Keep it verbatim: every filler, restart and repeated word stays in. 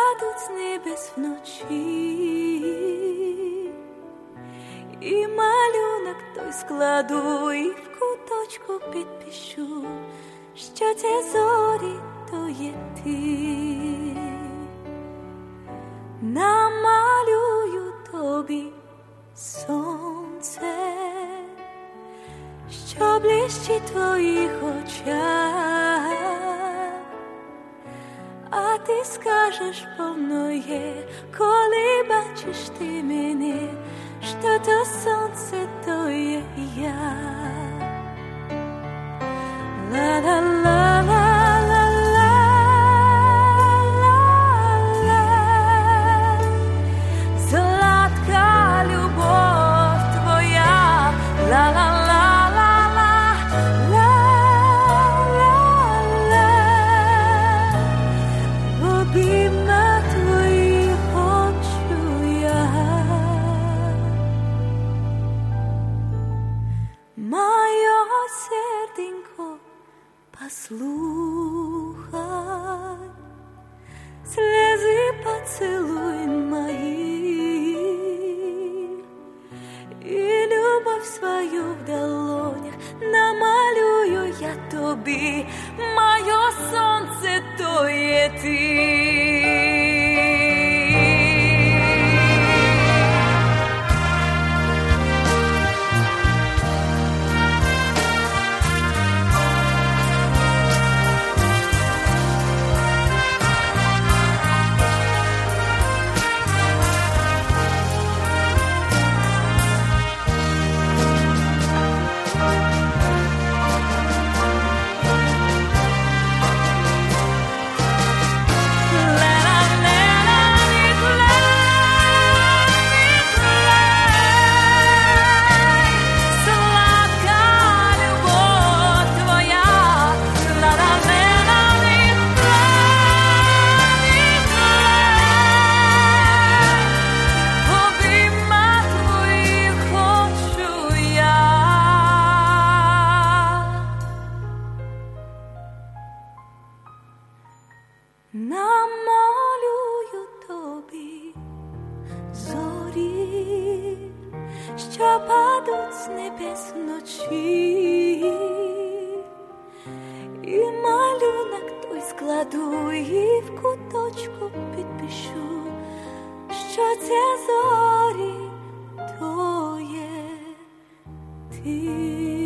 падуть з небес вночі, і малюнок той складу, і в куточку підпишу, що це зорі, то є ти. Намалюю тобі сонце, що блищить в твоїх очах, а ти скажеш повно є, коли бачиш ти мене, що то сонце, то є я. Ла-ла-ла-ла. Послухай, слезы поцелуй мои, и любовь свою в долонях намалюю я тобі, моє сонце, то є ти. Намалюю тобі зорі, що падуть з небес вночі, і малюнок той складу, і в куточку підпишу, що це зорі, то є ти.